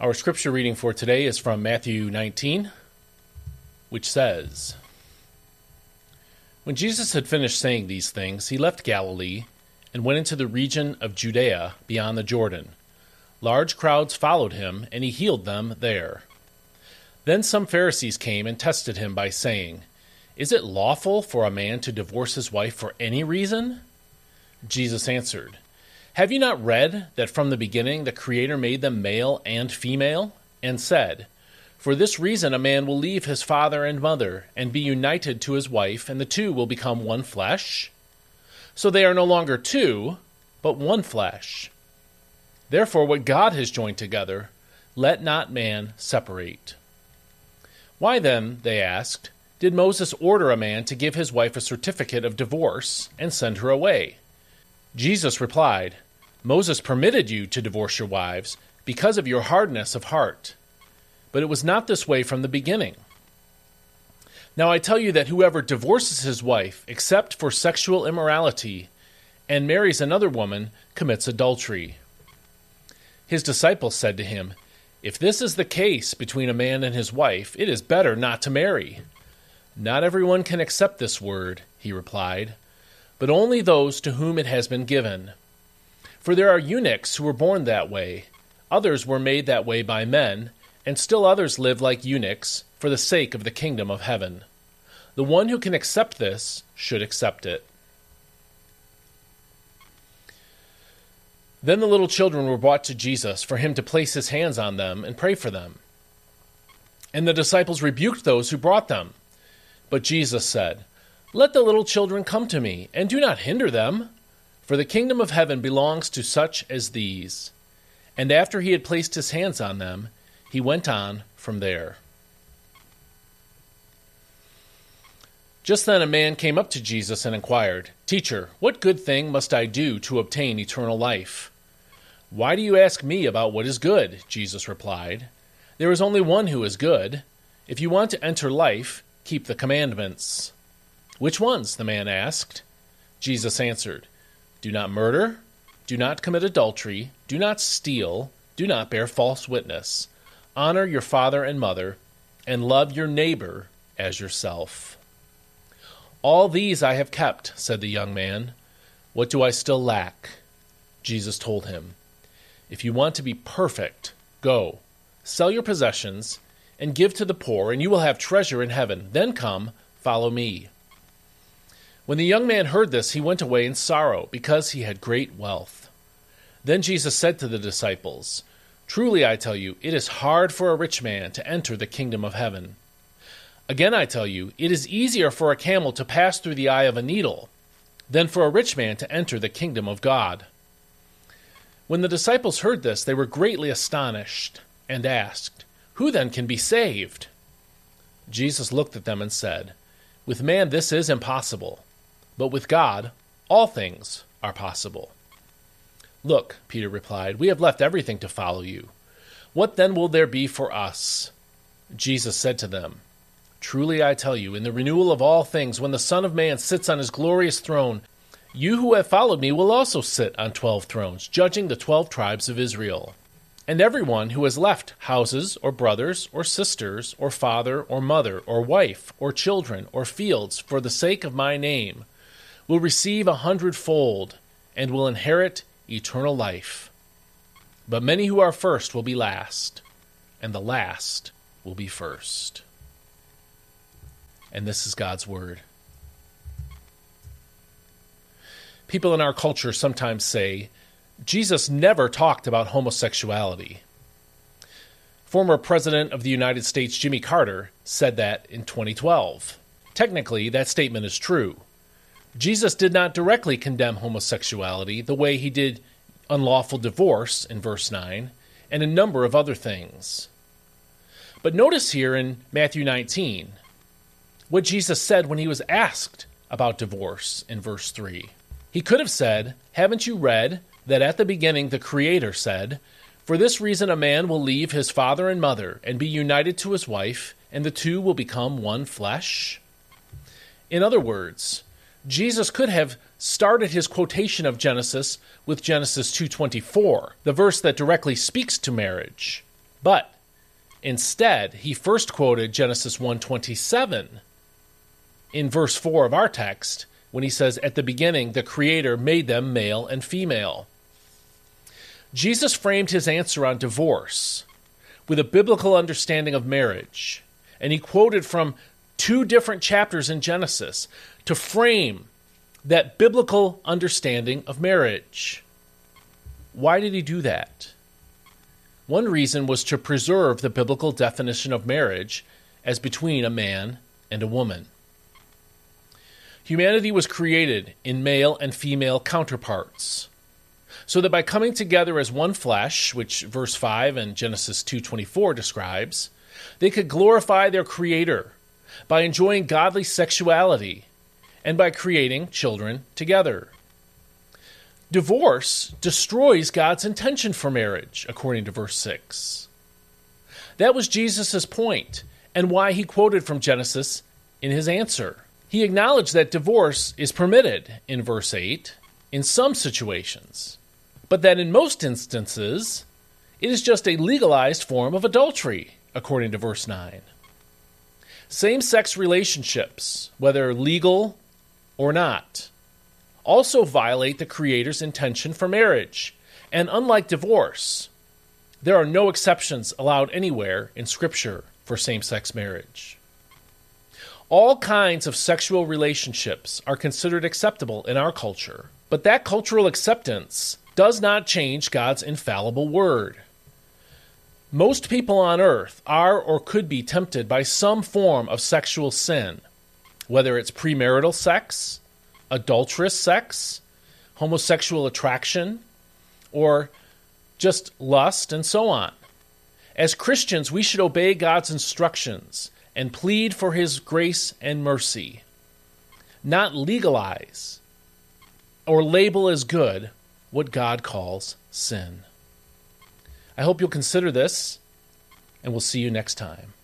Our scripture reading for today is from Matthew 19, which says, When Jesus had finished saying these things, he left Galilee and went into the region of Judea beyond the Jordan. Large crowds followed him, and he healed them there. Then some Pharisees came and tested him by saying, Is it lawful for a man to divorce his wife for any reason? Jesus answered, Have you not read that from the beginning the Creator made them male and female, and said, For this reason a man will leave his father and mother, and be united to his wife, and the two will become one flesh? So they are no longer two, but one flesh. Therefore what God has joined together, let not man separate. Why then, they asked, did Moses order a man to give his wife a certificate of divorce and send her away? Jesus replied, Moses permitted you to divorce your wives because of your hardness of heart. But it was not this way from the beginning. Now I tell you that whoever divorces his wife except for sexual immorality and marries another woman commits adultery. His disciples said to him, If this is the case between a man and his wife, it is better not to marry. Not everyone can accept this word, he replied, but only those to whom it has been given. For there are eunuchs who were born that way, others were made that way by men, and still others live like eunuchs for the sake of the kingdom of heaven. The one who can accept this should accept it. Then the little children were brought to Jesus for him to place his hands on them and pray for them. And the disciples rebuked those who brought them. But Jesus said, Let the little children come to me, and do not hinder them, for the kingdom of heaven belongs to such as these. And after he had placed his hands on them, he went on from there. Just then a man came up to Jesus and inquired, Teacher, what good thing must I do to obtain eternal life? Why do you ask me about what is good? Jesus replied. There is only one who is good. If you want to enter life, keep the commandments. Which ones? The man asked. Jesus answered, Do not murder, do not commit adultery, do not steal, do not bear false witness. Honor your father and mother, and love your neighbor as yourself. All these I have kept, said the young man. What do I still lack? Jesus told him, If you want to be perfect, go, sell your possessions, and give to the poor, and you will have treasure in heaven. Then come, follow me. When the young man heard this, he went away in sorrow, because he had great wealth. Then Jesus said to the disciples, Truly I tell you, it is hard for a rich man to enter the kingdom of heaven. Again I tell you, it is easier for a camel to pass through the eye of a needle than for a rich man to enter the kingdom of God. When the disciples heard this, they were greatly astonished and asked, Who then can be saved? Jesus looked at them and said, With man this is impossible, but with God all things are possible. Look, Peter replied, we have left everything to follow you. What then will there be for us? Jesus said to them, Truly I tell you, in the renewal of all things, when the Son of Man sits on his glorious throne, you who have followed me will also sit on 12 thrones, judging the 12 tribes of Israel. And everyone who has left houses, or brothers, or sisters, or father, or mother, or wife, or children, or fields, for the sake of my name, will receive 100-fold, and will inherit eternal life. But many who are first will be last, and the last will be first. And this is God's word. People in our culture sometimes say, Jesus never talked about homosexuality. Former President of the United States Jimmy Carter said that in 2012. Technically, that statement is true. Jesus did not directly condemn homosexuality the way he did unlawful divorce in verse 9 and a number of other things. But notice here in Matthew 19 what Jesus said when he was asked about divorce in verse 3. He could have said, Haven't you read that at the beginning the Creator said, For this reason a man will leave his father and mother and be united to his wife, and the two will become one flesh? In other words, Jesus could have started his quotation of Genesis with Genesis 2:24, the verse that directly speaks to marriage. But instead, he first quoted Genesis 1:27 in verse 4 of our text when he says, "At the beginning, the Creator made them male and female." Jesus framed his answer on divorce with a biblical understanding of marriage, and he quoted from 2 different chapters in Genesis to frame that biblical understanding of marriage. Why did he do that? One reason was to preserve the biblical definition of marriage as between a man and a woman. Humanity was created in male and female counterparts, so that by coming together as one flesh, which verse 5 and Genesis 2:24 describes, they could glorify their Creator by enjoying godly sexuality and by creating children together. Divorce destroys God's intention for marriage, according to verse 6. That was Jesus' point, and why he quoted from Genesis in his answer. He acknowledged that divorce is permitted in verse 8 in some situations, but that in most instances, it is just a legalized form of adultery, according to verse 9. Same-sex relationships, whether legal or not, also violate the Creator's intention for marriage, and unlike divorce, there are no exceptions allowed anywhere in Scripture for same-sex marriage. All kinds of sexual relationships are considered acceptable in our culture, but that cultural acceptance does not change God's infallible word. Most people on earth are or could be tempted by some form of sexual sin, whether it's premarital sex, adulterous sex, homosexual attraction, or just lust, and so on. As Christians, we should obey God's instructions and plead for His grace and mercy, not legalize or label as good what God calls sin. I hope you'll consider this, and we'll see you next time.